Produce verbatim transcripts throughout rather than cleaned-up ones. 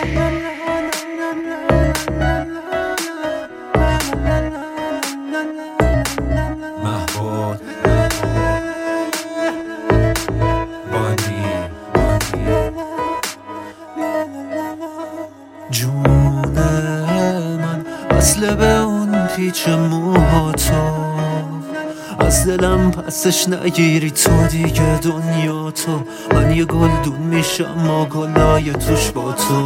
محبوب بانی جون من وصله به اون پیچ موها تو از دلم پسش نگیری تو دیگه دنیا تو من یه گلدون میشم ما گلای توش با تو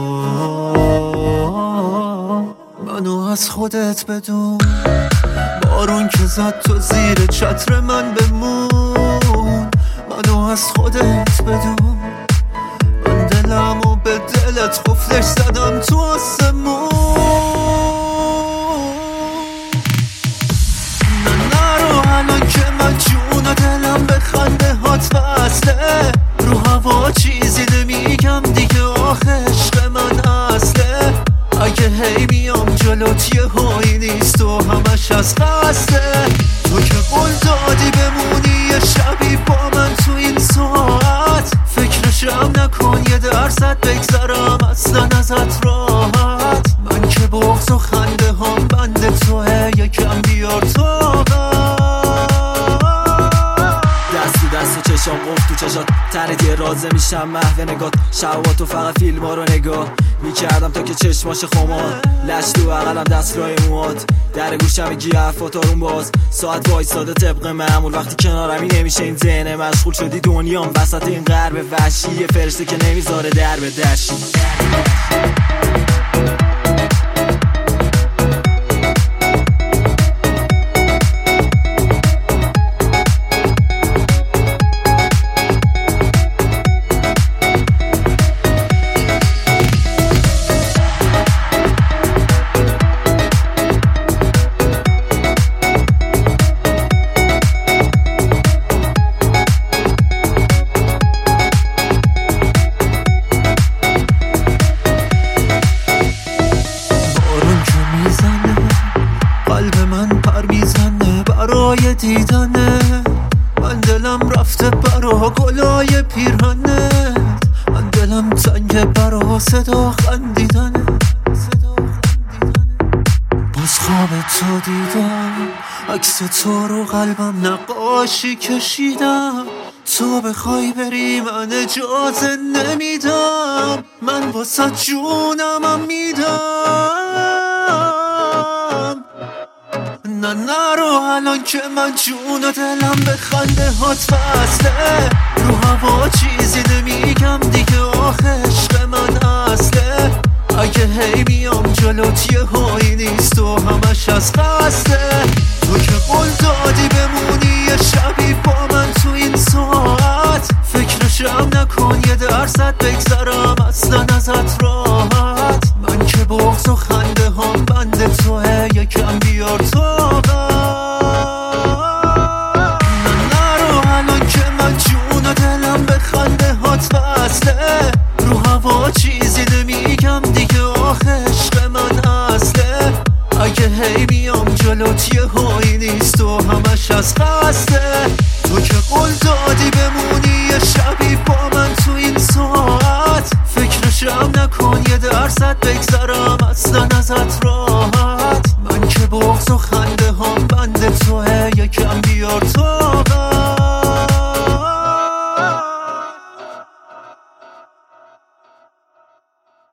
منو از خودت بدون بارون که زد تو زیر چتر من بمون منو از خودت بدون من دلمو به دلت قفلش زدم تو آسمون الان که من جون و دلم به خنده هات وصله رو هوا چیزی نمیگم دیگه آخه عشق من اصله اگه هی میام جلوت یه هایی نیست و همش از قصده تو که قول دادی بمونی یه شبی با من تو این ساعت فکرشم نکن یه درصد بگذرم اصلا ازت راحت من که بغض و خنده هم بند توه یکم بیار طاقت دست چشام گفت تو چشات تنت یه رازه میشم محو نگات شباتو فقط فیلم ها رو نگاه میکردم تا که چشماش خمار لش تو بغلم دست رای موات در گوشم میگی حرفات آروم باز ساعت وایساده طبق معمول وقتی کنارمی نمیشه این ذهن مشغول شدی دنیام وسط این غرب وحشی یه فرشته که نمیذاره در به درشی قلب من پر میزنه برای دیدنه من دلم رفته برا گلای پیرهنه من دلم تنگ برا صدا خندیدنه باز خواب تو دیدم عکس تو رو قلبم نقاشی کشیدم تو بخوای بری من اجازه نمیدم من واسه جونمم میدم نه نرو الان که من جون و دلم به خنده هات وصله رو هوا چیزی نمیگم دیگه آخه عشق من اصله اگه هی میام جلوت یه هایی نیست و همش از قصده تو که قول دادی بمونی یه شبی با من تو این ساعت فکرشم نکن یه درصد بگذرم اصلا ازت راحت من که بغض و خنده هم بند توه یکم بیار طاقت نه نرو الان که من جون و دلم به خنده هات وصله رو هوا چیزی نمیگم دیگه آخه عشق من اصله اگه هی میام جلوت یه هایی نیست و همش از قصده